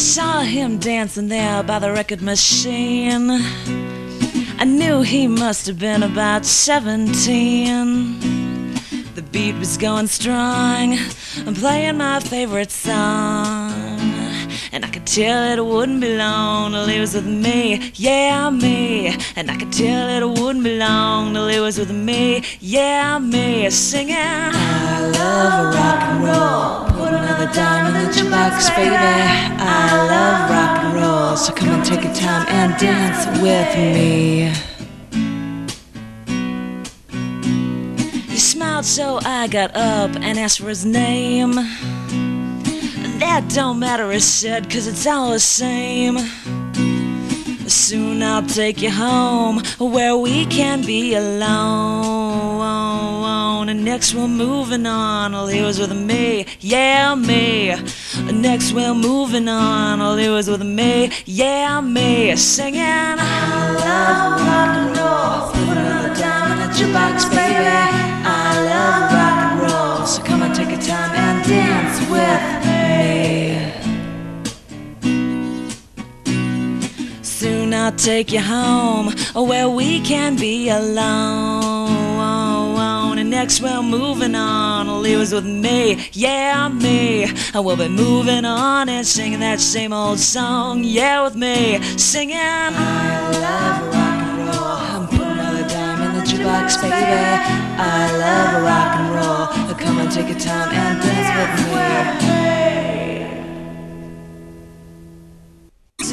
saw him dancing there by the record machine. I knew he must have been about 17. The beat was going strong, I'm playing my favorite song, and I could tell it wouldn't be long till he was with me, yeah, me. And I could tell it wouldn't be long till he was with me, yeah, me. Singing, I love rock and roll, put another dime in the jukebox, baby. I love rock and roll, so come and take your time and dance with me. He smiled, so I got up and asked for his name. That don't matter, I said, 'cause it's all the same. Soon I'll take you home where we can be alone. And next we're moving on, well, he was with me, yeah, me. Next we're moving on, well, he was with me, yeah, me. Singing, I love rock and roll, put another dime in the jukebox, baby. I love rock and roll, so come and take your time and dance with me. Soon I'll take you home where we can be alone. And next we're moving on, well, he was with me, yeah, me. And we'll be moving on and singing that same old song, yeah, with me. Singing, I love rock and roll, put another dime in the jukebox, baby. I love rock and roll, come and take your time and dance with me.